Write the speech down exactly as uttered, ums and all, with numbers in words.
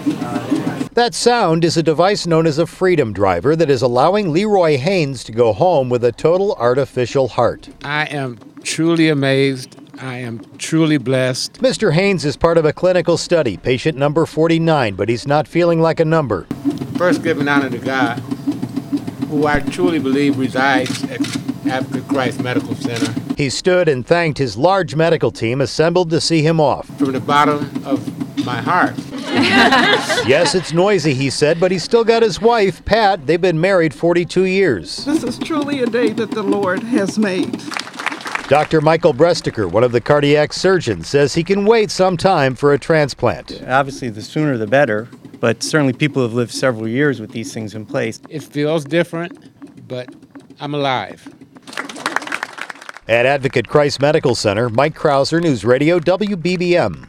That sound is a device known as a Freedom Driver that is allowing Leroy Haynes to go home with a total artificial heart. I am truly amazed. I am truly blessed. Mister Haynes is part of a clinical study, patient number forty-nine, but he's not feeling like a number. First, giving honor to God, who I truly believe resides at Advocate Christ Medical Center. He stood and thanked his large medical team assembled to see him off. From the bottom of my heart. Yes, it's noisy, he said, but he's still got his wife, Pat. They've been married forty-two years. This is truly a day that the Lord has made. Doctor Michael Brestiker, one of the cardiac surgeons, says he can wait some time for a transplant. Obviously, the sooner the better, but certainly people have lived several years with these things in place. It feels different, but I'm alive. At Advocate Christ Medical Center, Mike Krauser, News Radio W B B M.